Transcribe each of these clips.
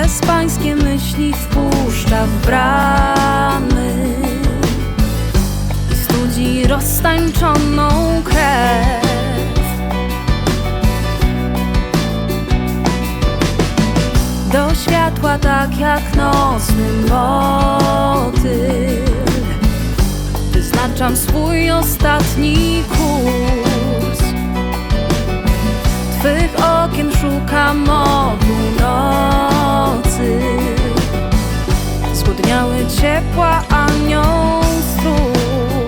nas pańskie myśli wpuszcza w bramy i studzi roztańczoną krew. Do światła tak jak nocny motyl wyznaczam swój ostatni kurs. Twych okien szukam obu nocy, zgłodniały ciepła anioł stróż.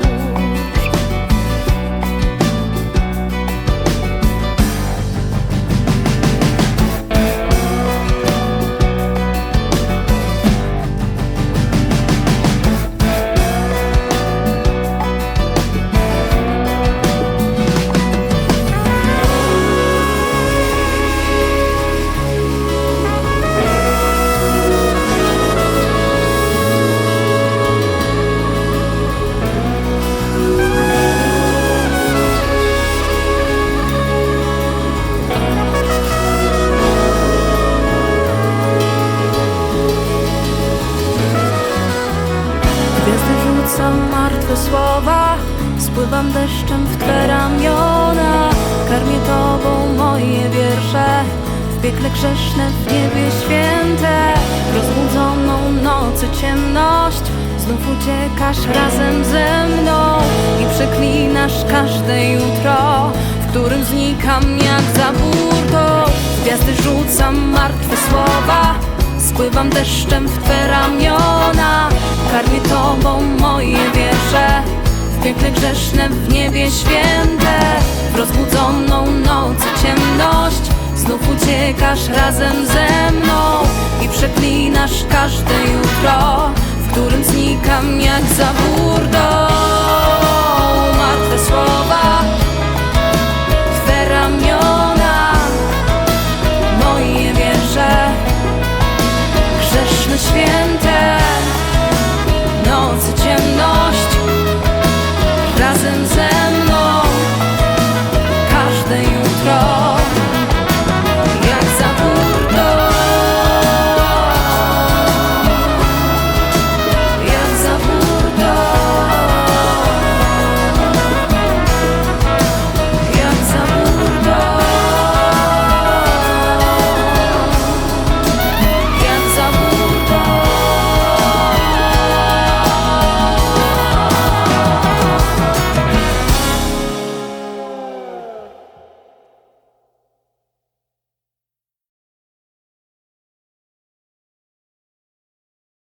Rzucam martwe słowa, spływam deszczem w Twe ramiona. Karmię Tobą moje wiersze, w piekle grzeszne, w niebie święte. Rozbudzoną nocy ciemność, znów uciekasz razem ze mną i przeklinasz każde jutro, w którym znikam jak za burtą. W gwiazdy rzucam martwe słowa, spływam deszczem w Twe ramiona. Karmię Tobą moje wiersze, w piekle grzeszne, w niebie święte. W rozbudzoną nocy ciemność, znów uciekasz razem ze mną i przeklinasz każde jutro, w którym znikam jak za burdą.